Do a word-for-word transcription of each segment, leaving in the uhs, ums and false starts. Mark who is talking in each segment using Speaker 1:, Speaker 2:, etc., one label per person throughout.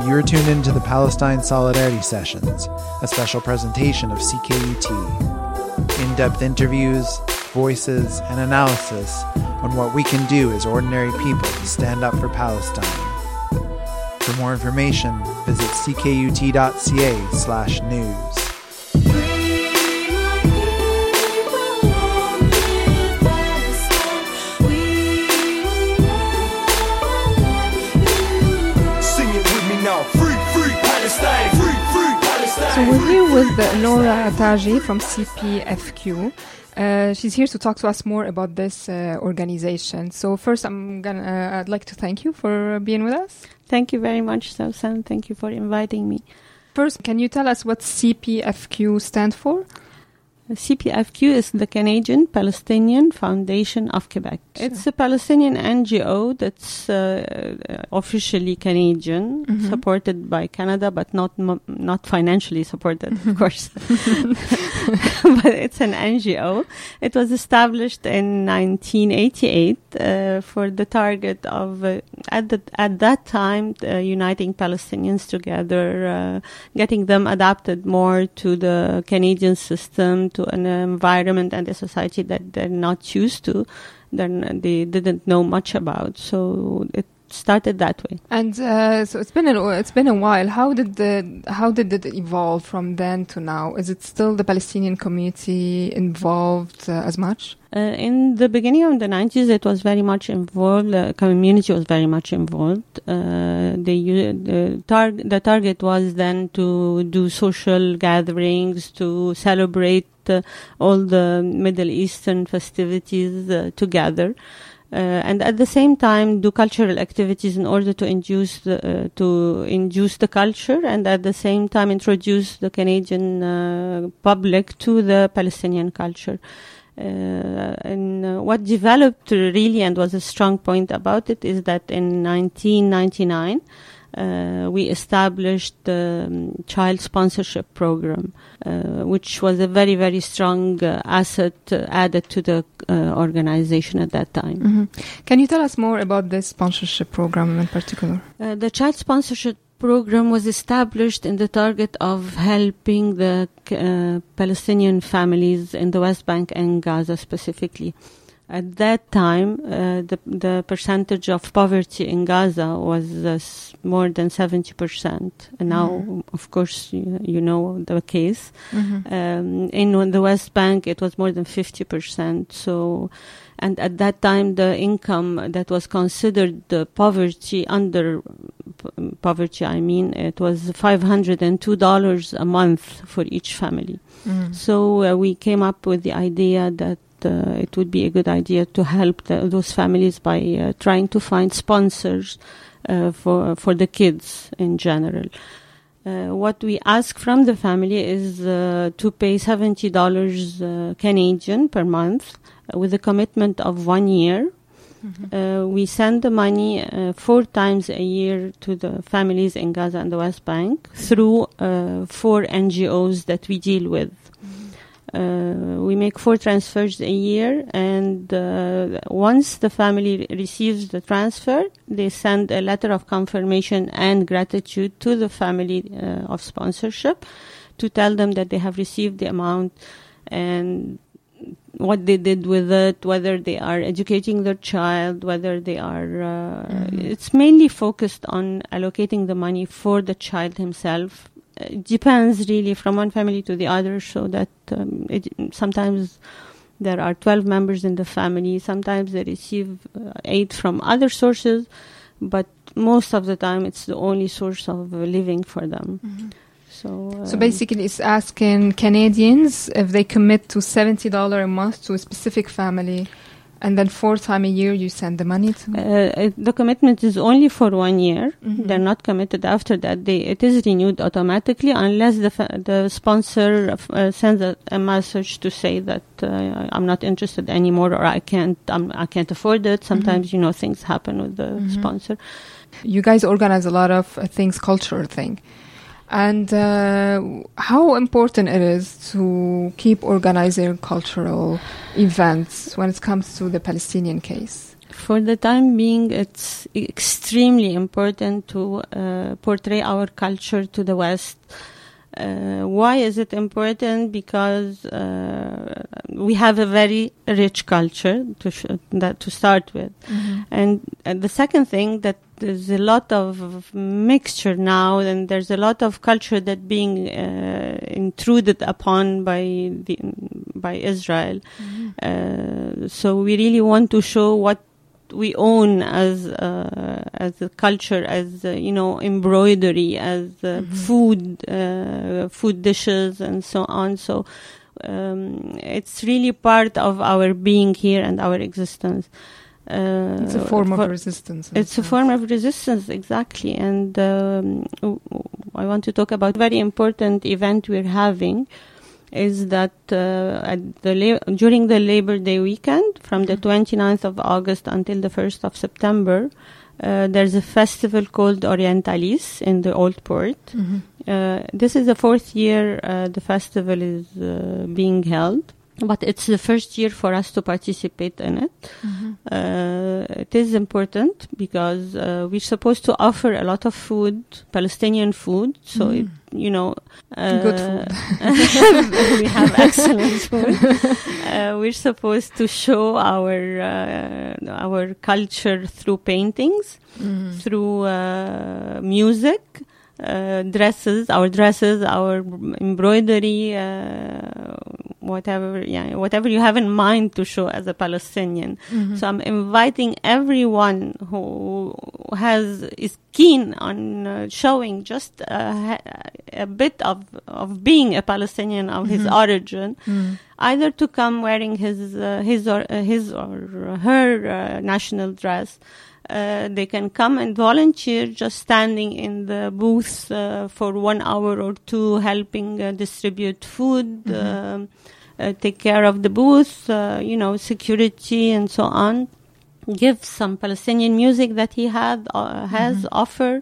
Speaker 1: You're tuned into the Palestine Solidarity Sessions, a special presentation of C K U T. In-depth interviews, voices, and analysis on what we can do as ordinary people to stand up for Palestine. For more information, visit c k u t dot c a slash news.
Speaker 2: So we're here with Laura Taji from C P F Q. Uh, she's here to talk to us more about this uh, organization. So first, I'm gonna, uh, I'd like to thank you for being with us.
Speaker 3: Thank you very much, Susan. Thank you for inviting me.
Speaker 2: First, can you tell us what C P F Q stands for?
Speaker 3: C P F Q is the Canadian Palestinian Foundation of Quebec. Sure. It's a Palestinian N G O that's uh, officially Canadian, mm-hmm. supported by Canada, but not mo- not financially supported, of course. But it's an N G O. It was established in nineteen eighty-eight uh, for the target of, uh, at, the, at that time, uh, uniting Palestinians together, uh, getting them adapted more to the Canadian system, to an environment and a society that they're not used to, then they didn't know much about. So it started that way.
Speaker 2: And uh, so it's been a, it's been a while. How did the how did it evolve from then to now? Is it still the Palestinian community involved uh, as much?
Speaker 3: Uh, in the beginning of the nineties, it was very much involved. The community was very much involved. Uh, the, the, tar- the target was then to do social gatherings, to celebrate uh, all the Middle Eastern festivities uh, together. Uh, and at the same time, do cultural activities in order to induce the, uh, to induce the culture, and at the same time introduce the Canadian uh, public to the Palestinian culture. Uh, and uh, what developed really and was a strong point about it is that in nineteen ninety-nine uh, we established the um, child sponsorship program, uh, which was a very, very strong uh, asset uh, added to the uh, organization at that time.
Speaker 2: Mm-hmm. Can you tell us more about this sponsorship program in particular?
Speaker 3: Uh, the child sponsorship program was established in the target of helping the uh, Palestinian families in the West Bank and Gaza specifically. At that time, uh, the the percentage of poverty in Gaza was uh, s- more than seventy percent. And now, mm-hmm. of course, you, you know the case. Mm-hmm. Um, in the West Bank, it was more than fifty percent. So, and at that time, the income that was considered the poverty, under p- poverty, I mean, it was five hundred two dollars a month for each family. Mm-hmm. So uh, we came up with the idea that Uh, it would be a good idea to help the, those families by uh, trying to find sponsors uh, for for the kids in general. Uh, what we ask from the family is uh, to pay seventy dollars uh, Canadian per month uh, with a commitment of one year. Mm-hmm. Uh, we send the money uh, four times a year to the families in Gaza and the West Bank through uh, four N G Os that we deal with. Uh, we make four transfers a year, and uh, once the family receives the transfer, they send a letter of confirmation and gratitude to the family uh, of sponsorship to tell them that they have received the amount and what they did with it, whether they are educating their child, whether they are... Uh, mm-hmm. It's mainly focused on allocating the money for the child himself. It depends really from one family to the other, so that um, it, sometimes there are twelve members in the family, sometimes they receive uh, aid from other sources, but most of the time it's the only source of uh, living for them. Mm-hmm. So, um,
Speaker 2: so basically it's asking Canadians if they commit to seventy dollars a month to a specific family, and then four times a year you send the money to?
Speaker 3: Uh, it, the commitment is only for one year.
Speaker 2: Mm-hmm.
Speaker 3: They're not committed after that. They, it is renewed automatically unless the fa- the sponsor uh, sends a, a message to say that uh, I'm not interested anymore, or I can't I'm, I can't afford it. Sometimes, mm-hmm. you know, things happen with the mm-hmm. sponsor.
Speaker 2: You guys organize a lot of uh, things, cultural thing. And uh, how important it is to keep organizing cultural events when it comes to the Palestinian case?
Speaker 3: For the time being, it's extremely important to uh, portray our culture to the West. Uh, why is it important? Because uh, we have a very rich culture to sh- that to start with,
Speaker 2: Mm-hmm.
Speaker 3: and, and the second thing, that there's a lot of mixture now, and there's a lot of culture that being uh, intruded upon by the by Israel.
Speaker 2: Mm-hmm.
Speaker 3: Uh, so we really want to show what we own as uh, as a culture, as uh, you know, embroidery, as uh,
Speaker 2: Mhm.
Speaker 3: food, uh, food dishes, and so on. So um, it's really part of our being here and our existence. Uh,
Speaker 2: It's a form
Speaker 3: for-
Speaker 2: of resistance. in
Speaker 3: It's a
Speaker 2: sense.
Speaker 3: form of resistance, exactly. And um, w- w- I want to talk about a very important event we're having. Is that uh, at the la- during the Labor Day weekend, from the
Speaker 2: Mhm.
Speaker 3: twenty-ninth of August until the first of September, uh, there's a festival called Orientalis in the Old Port.
Speaker 2: Mhm.
Speaker 3: Uh, this is the fourth year uh, the festival is uh, being held, but it's the first year for us to participate in it.
Speaker 2: Mhm.
Speaker 3: Uh, it is important because uh, we're supposed to offer a lot of food, Palestinian food. So,
Speaker 2: Mm.
Speaker 3: it, you know, uh,
Speaker 2: Good food.
Speaker 3: we have excellent food. Uh, we're supposed to show our uh, our culture through paintings,
Speaker 2: Mhm.
Speaker 3: through uh, music, uh, dresses, our dresses, our embroidery, uh, whatever, yeah, whatever you have in mind to show as a Palestinian.
Speaker 2: Mhm.
Speaker 3: So I'm inviting everyone who has is keen on uh, showing just a, ha- a bit of of being a Palestinian, of his
Speaker 2: Mhm.
Speaker 3: origin,
Speaker 2: Mhm.
Speaker 3: either to come wearing his uh, his or uh, his or her uh, national dress. Uh, they can come and volunteer, just standing in the booth uh, for one hour or two, helping uh, distribute food,
Speaker 2: Mhm.
Speaker 3: um, uh, take care of the booth, uh, you know, security and so on. Give some Palestinian music that he had uh, has
Speaker 2: Mhm.
Speaker 3: offer.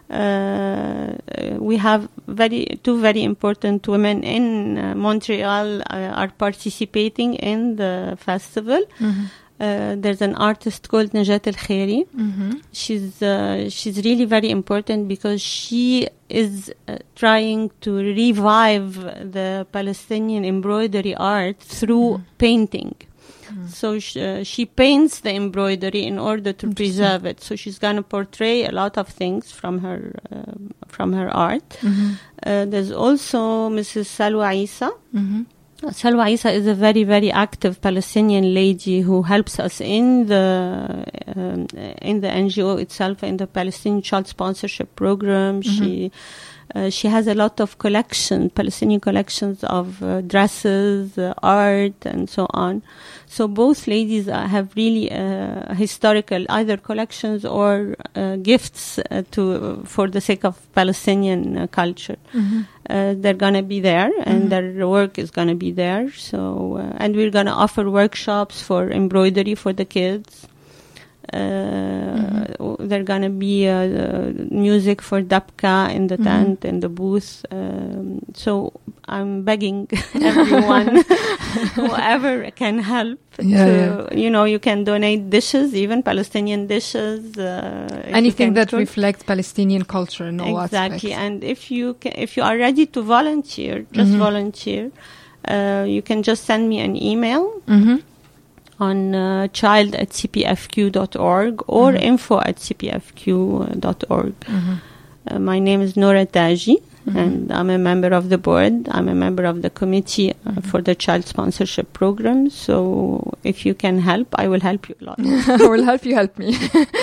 Speaker 3: Uh, we have very two very important women in uh, Montreal uh, are participating in the festival.
Speaker 2: Mhm.
Speaker 3: Uh, there's an artist called Najat El Khairi.
Speaker 2: Mhm.
Speaker 3: She's uh, she's really very important because she is uh, trying to revive the Palestinian embroidery art through
Speaker 2: Mhm.
Speaker 3: painting.
Speaker 2: Mhm.
Speaker 3: So sh- uh, she paints the embroidery in order to
Speaker 2: Interesting.
Speaker 3: preserve it. So she's going to portray a lot of things from her uh, from her art.
Speaker 2: Mhm.
Speaker 3: Uh, there's also Missus Salwa Isa.
Speaker 2: Mhm.
Speaker 3: Salwa Isa is a very, very active Palestinian lady who helps us in the um, in the N G O itself, in the Palestinian Child Sponsorship Program.
Speaker 2: Mhm.
Speaker 3: She uh, she has a lot of collection, Palestinian collections of uh, dresses, uh, art, and so on. So both ladies uh, have really uh, historical either collections or uh, gifts uh, to for the sake of Palestinian uh, culture.
Speaker 2: Mhm.
Speaker 3: Uh, they're gonna be there, and
Speaker 2: Mhm.
Speaker 3: their work is gonna be there. So, uh, and we're gonna offer workshops for embroidery for the kids. Uh,
Speaker 2: Mhm.
Speaker 3: They're gonna be uh, uh, music for dabka in the
Speaker 2: Mhm.
Speaker 3: tent, in the booth. Um, so I'm begging everyone, whoever can help,
Speaker 2: Yeah,
Speaker 3: to, you know, you can donate dishes, even Palestinian dishes. Uh, if you
Speaker 2: Anything
Speaker 3: can
Speaker 2: that
Speaker 3: cook.
Speaker 2: reflects Palestinian culture in all
Speaker 3: Exactly,
Speaker 2: aspects.
Speaker 3: and if you ca- if you are ready to volunteer, just
Speaker 2: Mhm.
Speaker 3: volunteer. Uh, you can just send me an email
Speaker 2: Mhm.
Speaker 3: on uh, child at c p f q dot org or
Speaker 2: Mhm.
Speaker 3: info at c p f q dot org.
Speaker 2: Mhm.
Speaker 3: Uh, my name is Nora Taji,
Speaker 2: Mhm.
Speaker 3: and I'm a member of the board. I'm a member of the committee uh,
Speaker 2: Mhm.
Speaker 3: for the child sponsorship program. So if you can help, I will help you a lot.
Speaker 2: I will help you help me.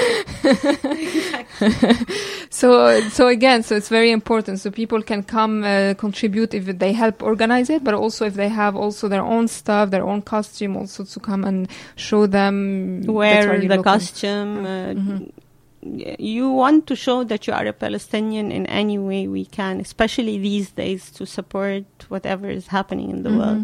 Speaker 2: so so again, so it's very important. So people can come uh, contribute if they help organize it, but also if they have also their own stuff, their own costume, also to come and show them that's why
Speaker 3: Wear
Speaker 2: you're
Speaker 3: the
Speaker 2: looking.
Speaker 3: costume. Uh,
Speaker 2: Mhm.
Speaker 3: You want to show that you are a Palestinian in any way we can, especially these days, to support whatever is happening in the
Speaker 2: Mhm.
Speaker 3: world.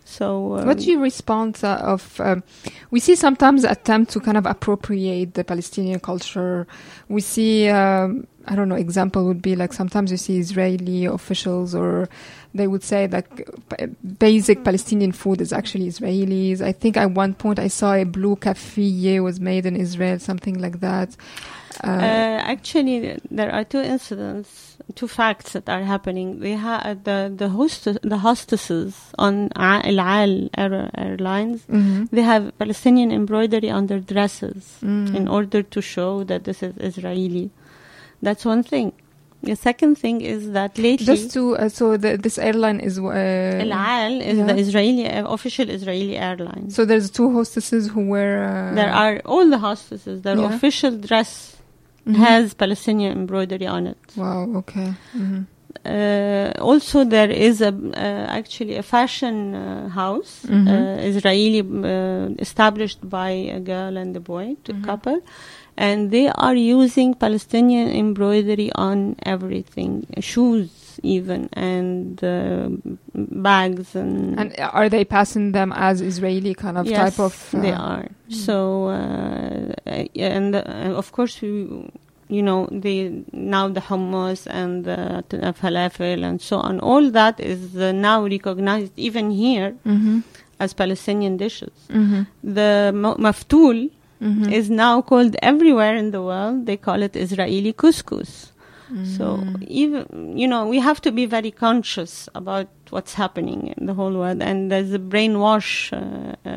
Speaker 3: So, um,
Speaker 2: what do you respond uh, of? Um, we see sometimes attempt to kind of appropriate the Palestinian culture. We see, um, I don't know, example would be like sometimes you see Israeli officials, or they would say like p- basic Palestinian food is actually Israelis. I think at one point I saw a blue kafiyeh was made in Israel, something like that. Uh,
Speaker 3: uh, actually, there are two incidents, two facts that are happening. We have the the host the hostesses on Al Al Air, Airlines.
Speaker 2: mm-hmm.
Speaker 3: They have Palestinian embroidery on their dresses
Speaker 2: mm.
Speaker 3: in order to show that this is Israeli. That's one thing. The second thing is that lately,
Speaker 2: Just to uh, so the, this airline is uh,
Speaker 3: Al Al is
Speaker 2: yeah.
Speaker 3: the Israeli uh, official Israeli airline.
Speaker 2: So there's two hostesses who wear. Uh,
Speaker 3: There are all the hostesses. Their
Speaker 2: Yeah.
Speaker 3: official dress
Speaker 2: mhm.
Speaker 3: has Palestinian embroidery on it.
Speaker 2: Wow. Okay. Mm-hmm.
Speaker 3: Uh, also, there is a uh, actually a fashion uh, house,
Speaker 2: Mhm.
Speaker 3: uh, Israeli, uh, established by a girl and a boy, two
Speaker 2: Mhm.
Speaker 3: couple, and they are using Palestinian embroidery on everything, shoes even, and uh, bags and.
Speaker 2: And are they passing them as Israeli kind of
Speaker 3: yes,
Speaker 2: type of? Uh,
Speaker 3: they are. So, uh, and, uh, and of course, we, you know, the now the hummus and the t- falafel and so on, all that is uh, now recognized even here
Speaker 2: Mm-hmm.
Speaker 3: as Palestinian dishes.
Speaker 2: Mm-hmm.
Speaker 3: The ma- maftoul
Speaker 2: Mm-hmm.
Speaker 3: is now called everywhere in the world. They call it Israeli couscous. So even, you know, we have to be very conscious about what's happening in the whole world, and there's a brainwash uh, uh,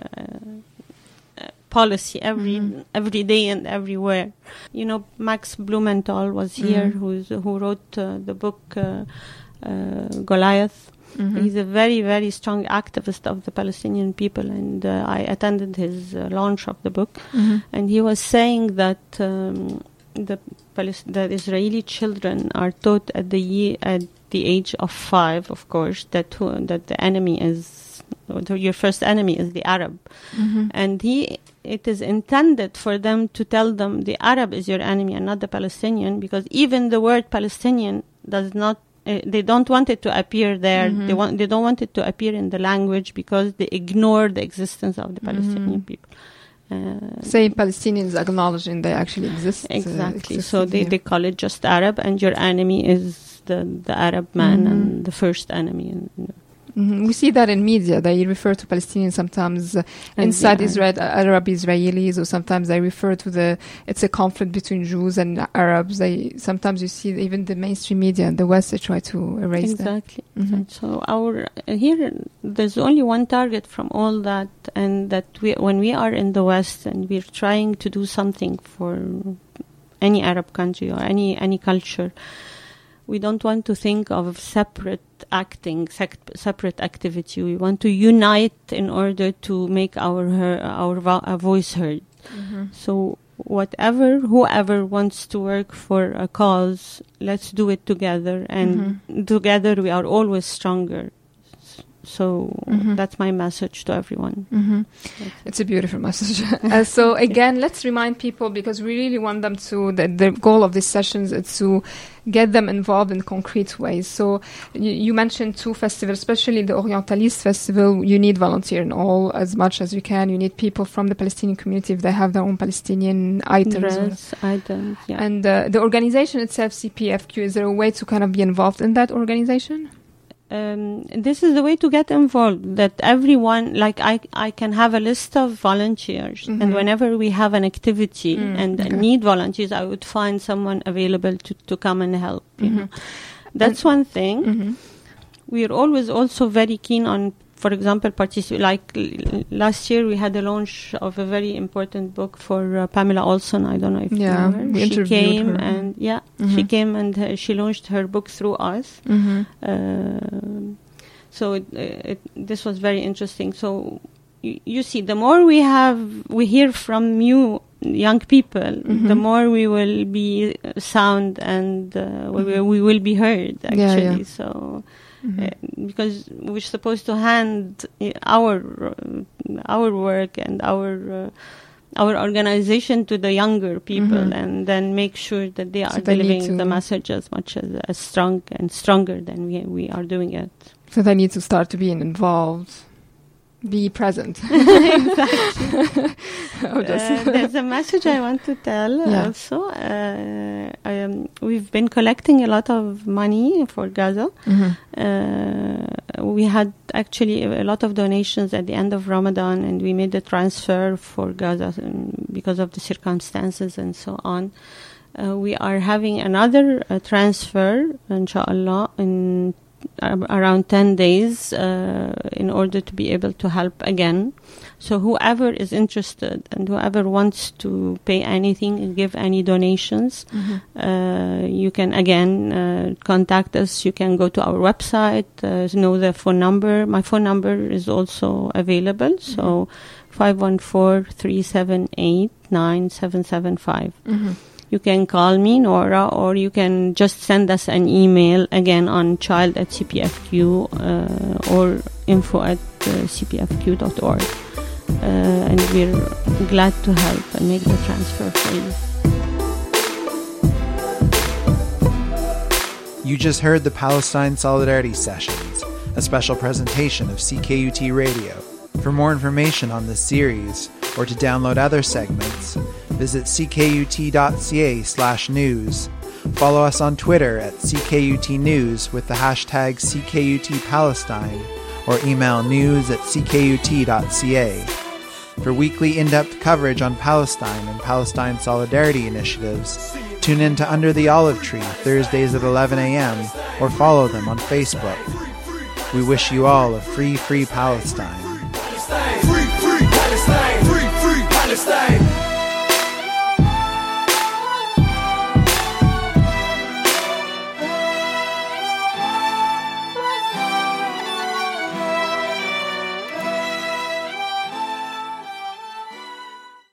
Speaker 3: uh, policy every
Speaker 2: Mhm.
Speaker 3: every day and everywhere. You know, Max Blumenthal was here,
Speaker 2: Mhm.
Speaker 3: who's who wrote uh, the book uh, uh, Goliath.
Speaker 2: Mhm.
Speaker 3: He's a very, very strong activist of the Palestinian people, and uh, I attended his uh, launch of the book,
Speaker 2: Mhm.
Speaker 3: and he was saying that um, the Palis- the Israeli children are taught at the ye- at the age of five, of course, that who, that the enemy is your first enemy is the Arab,
Speaker 2: Mhm.
Speaker 3: and he it is intended for them to tell them the Arab is your enemy and not the Palestinian, because even the word Palestinian does not. Uh, they don't want it to appear there.
Speaker 2: Mhm.
Speaker 3: They want. They don't want it to appear in the language because they ignore the existence of the Palestinian
Speaker 2: Mhm.
Speaker 3: people. Uh,
Speaker 2: Say Palestinians acknowledging they actually exist. uh,
Speaker 3: Exactly.
Speaker 2: exist
Speaker 3: So they,
Speaker 2: here.
Speaker 3: they call it just Arab, and your enemy is the, the Arab man
Speaker 2: Mhm.
Speaker 3: and the first enemy. And,
Speaker 2: Mhm. We see that in media. They refer to Palestinians sometimes uh, inside
Speaker 3: yeah.
Speaker 2: Israel, uh, Arab Israelis, or sometimes they refer to the, it's a conflict between Jews and Arabs. They Sometimes you see even the mainstream media in the West, they try to erase that.
Speaker 3: Exactly.
Speaker 2: Mhm.
Speaker 3: So our uh, here there's only one target from all that, and that we when we are in the West and we're trying to do something for any Arab country or any any culture, we don't want to think of separate acting, sec- separate activity. We want to unite in order to make our her, our, vo- our voice heard.
Speaker 2: Mhm.
Speaker 3: So whatever, whoever wants to work for a cause, let's do it together. And together we are always stronger. So
Speaker 2: Mhm.
Speaker 3: that's my message to everyone.
Speaker 2: Mhm.
Speaker 3: That's
Speaker 2: It's a beautiful message. uh, so again, let's remind people, because we really want them to, the, the goal of these sessions is to get them involved in concrete ways. So you, you mentioned two festivals, especially the Orientalist Festival. You need volunteer in all as much as you can. You need people from the Palestinian community if they have their own Palestinian items.
Speaker 3: Dress, items, yeah.
Speaker 2: And uh, the organization itself, C P F Q, is there a way to kind of be involved in that organization?
Speaker 3: Um, this is the way to get involved, that everyone, like I, I can have a list of volunteers,
Speaker 2: Mhm.
Speaker 3: and whenever we have an activity
Speaker 2: Mm,
Speaker 3: and
Speaker 2: okay.
Speaker 3: need volunteers, I would find someone available to, to come and help. You
Speaker 2: Mhm.
Speaker 3: know. That's one thing.
Speaker 2: Mhm.
Speaker 3: We're always also very keen on, for example, participate. Like l- last year, we had a launch of a very important book for uh, Pamela Olson. I don't know if
Speaker 2: Yeah,
Speaker 3: you know her.
Speaker 2: we
Speaker 3: She
Speaker 2: interviewed
Speaker 3: came
Speaker 2: her.
Speaker 3: and yeah,
Speaker 2: Mhm.
Speaker 3: she came and uh, she launched her book through us.
Speaker 2: Mhm.
Speaker 3: Uh, so it, it, this was very interesting. So you, you see, the more we have, we hear from you, young people,
Speaker 2: Mhm.
Speaker 3: the more we will be uh, sound and uh, we, will- we will be heard.
Speaker 2: Yeah, yeah.
Speaker 3: Actually, so.
Speaker 2: Mhm.
Speaker 3: Uh, because we're supposed to hand uh, our uh, our work and our uh, our organization to the younger people,
Speaker 2: Mhm.
Speaker 3: and then make sure that they are
Speaker 2: So they need
Speaker 3: delivering
Speaker 2: to-
Speaker 3: the message as much as, as strong and stronger than we we are doing it.
Speaker 2: So they need to start to being involved. be present.
Speaker 3: Exactly.
Speaker 2: Oh, just-
Speaker 3: Uh, there's a message I want to tell
Speaker 2: Yeah.
Speaker 3: also. Uh, um, we've been collecting a lot of money for Gaza.
Speaker 2: Mhm.
Speaker 3: Uh, we had actually a lot of donations at the end of Ramadan, and we made the transfer for Gaza um, because of the circumstances and so on. Uh, we are having another uh, transfer, inshallah, in uh, around ten days uh, in order to be able to help again. So whoever is interested and whoever wants to pay anything and give any donations,
Speaker 2: Mhm.
Speaker 3: uh, you can again uh, contact us. You can go to our website, uh, know the phone number. My phone number is also available. So five one four, three seven eight, nine seven seven five.
Speaker 2: Mhm.
Speaker 3: You can call me, Nora, or you can just send us an email again on child at C P F Q uh, or info at uh, c p f q dot org. Uh, and we're glad to help and make the transfer for you.
Speaker 1: You just heard the Palestine Solidarity Sessions, a special presentation of C K U T Radio. For more information on this series, or to download other segments, visit c k u t dot c a slash news. Follow us on Twitter at C K U T News with the hashtag C K U T Palestine, or email news at c k u t dot c a. For weekly in-depth coverage on Palestine and Palestine solidarity initiatives, tune in to Under the Olive Tree Thursdays at eleven a.m. or follow them on Facebook. We wish you all a free, free Palestine.
Speaker 4: Free, free Palestine. Free, free Palestine.